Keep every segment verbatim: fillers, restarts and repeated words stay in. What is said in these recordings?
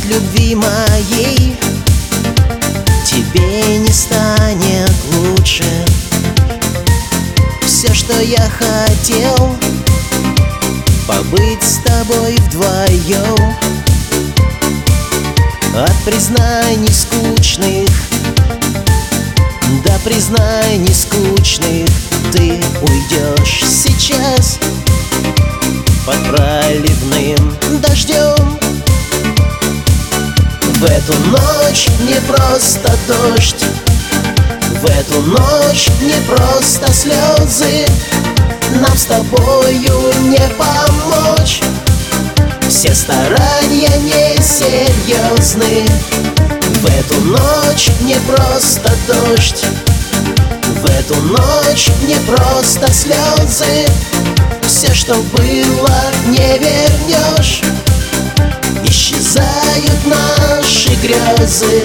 любви моей тебе не станет лучше. Все, что я хотел, побыть с тобой вдвоем. От признаний скучных до признаний скучных ты уйдешь сейчас под проливным дождем. В эту ночь не просто дождь, в эту ночь не просто слезы. Нам с тобою не помочь, все старания несерьезны. В эту ночь не просто дождь, в эту ночь не просто слезы. Все, что было, не вернешь, исчезают наши грезы.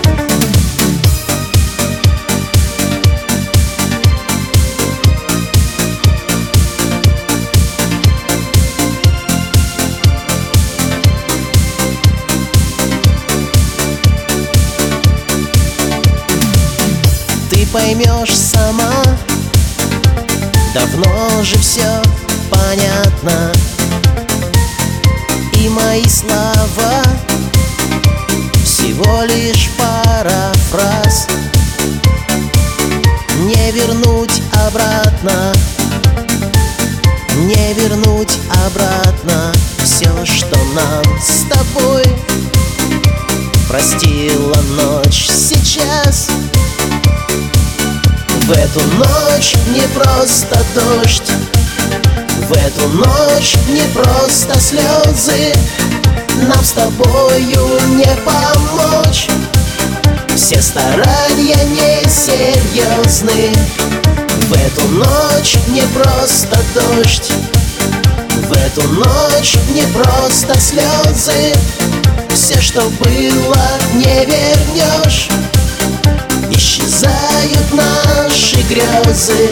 Ты поймешь сама, давно же все понятно. И мои слова всего лишь пара фраз. Не вернуть обратно, не вернуть обратно все, что нам с тобой простила ночь сейчас. В эту ночь не просто дождь, в эту ночь не просто слезы. Нам с тобою не помочь, все старания несерьезны. В эту ночь не просто дождь, в эту ночь не просто слезы. Все, что было, не вернешь, исчезают наши грезы.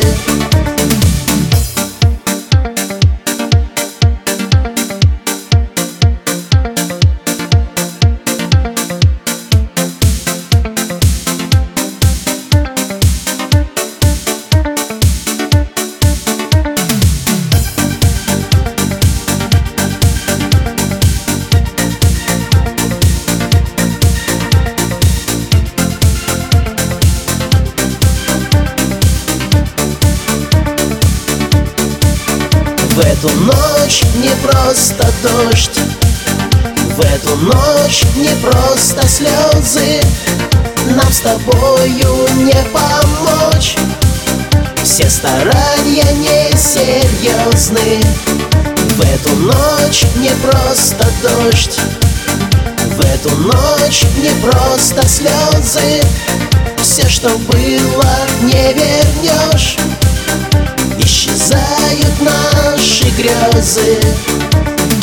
В эту ночь не просто дождь, в эту ночь не просто слезы. Нам с тобою не помочь, все старания несерьезны. В эту ночь не просто дождь, в эту ночь не просто слезы. Все, что было, не вернешь, исчезают наши грезы.